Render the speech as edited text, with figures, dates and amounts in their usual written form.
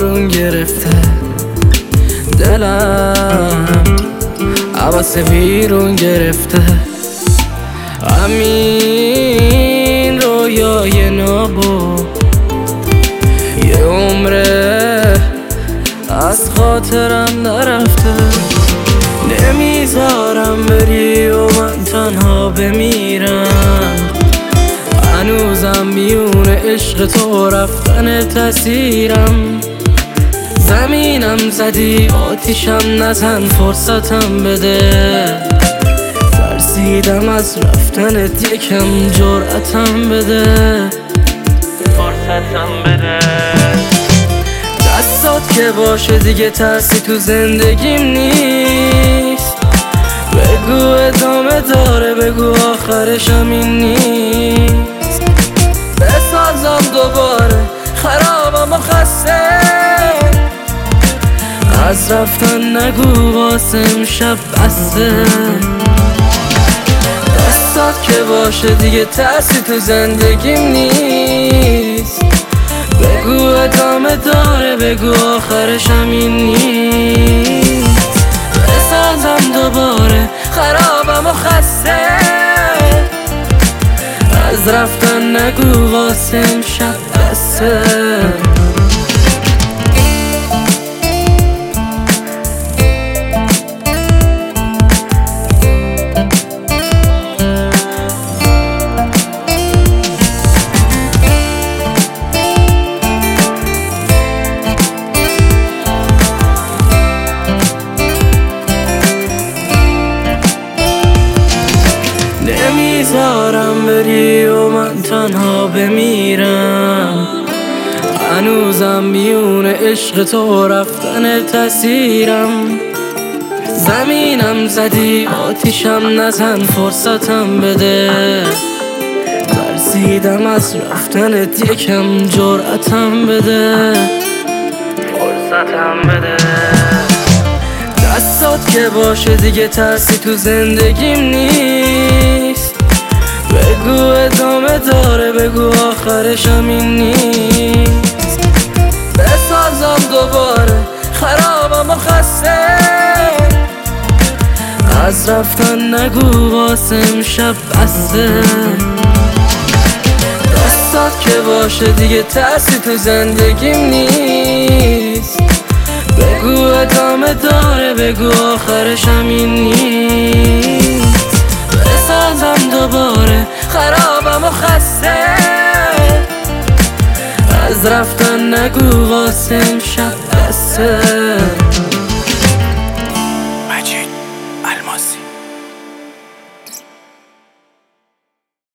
بارون گرفته دلم، حواس بیرون گرفته. همین رویای نابو یه عمره از خاطرم نرفته. نمیذارم بری و من تنها بمیرم، هنوزم میون عشق تو رفتن تسیرم. زمینم زدی آتیشم نزن فرصتم بده، ترسیدم از رفتنت یکم جرأتم بده، فرصتم بده. دستات که باشه دیگه ترسی تو زندگیم نیست، بگو ادامه داره، بگو آخرش همین نیست. بسازم دوباره خرابم و خسته، از رفتن نگو واسه امشب بسته. دستات که باشه دیگه ترسی تو زندگیم نیست، بگو ادامه داره، بگو آخرش همین نیست. بسازم دوباره خرابم و خسته، از رفتن نگو واسه امشب بسته. نمیذارم بری و من تنها بمیرم، هنوزم میون عشق تو رفتن تسیرم. زمینم زدی آتیشم نزن فرصتم بده، ترسیدم از رفتنت یکم جرأتم بده، فرصتم بده. دستات که باشه دیگه ترسی تو زندگیم نیست، بگو ادامه داره، بگو آخرش همین نیست. بسازم دوباره خرابم و خسته، از رفتن نگو واسه امشب بسته. دستات که باشه دیگه ترسی تو زندگیم نیست، بگو ادامه داره، بگو آخرش همین نیست. بسازم دوباره خرابم و خسته، از رفتن نگو واسه امشب بسته.